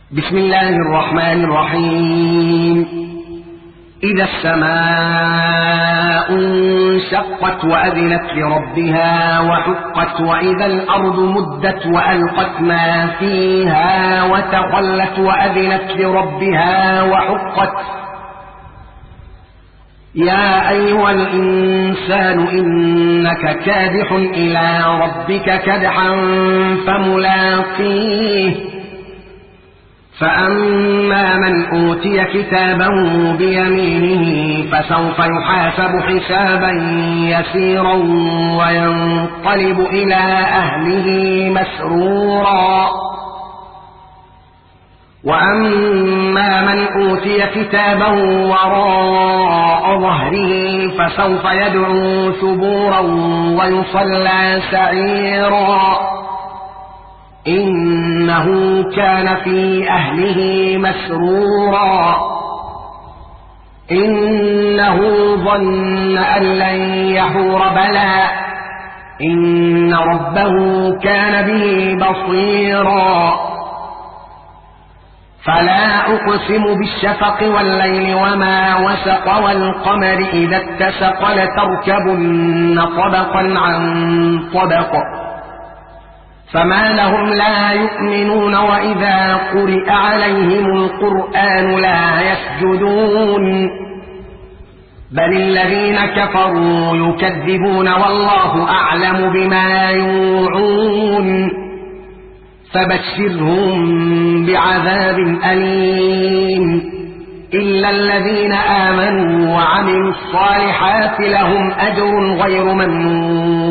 بسم الله الرحمن الرحيم. إذا السماء انشقت وأذنت لربها وحقت وإذا الأرض مدت وألقت ما فيها وتخلت وأذنت لربها وحقت. يا أيها الإنسان إنك كادح إلى ربك كدحا فملاقيه. فأما من أوتي كتابه بيمينه فسوف يحاسب حسابا يسيرا وينقلب إلى أهله مسرورا. وأما من أوتي كتابه وراء ظهره فسوف يدعو ثبورا ويصلى سعيرا. إنه كان في أهله مسرورا. إنه ظن أن لن يحور بلى إن ربه كان به بصيرا. فلا أقسم بالشفق والليل وما وسق والقمر إذا اتسق لتركبن طبقا عن طبق فما لهم لا يؤمنون وإذا قرئ عليهم القرآن لا يسجدون بل الذين كفروا يكذبون والله أعلم بما يوعون فبشرهم بعذاب أليم إلا الذين آمنوا وعملوا الصالحات لهم أجر غير ممنون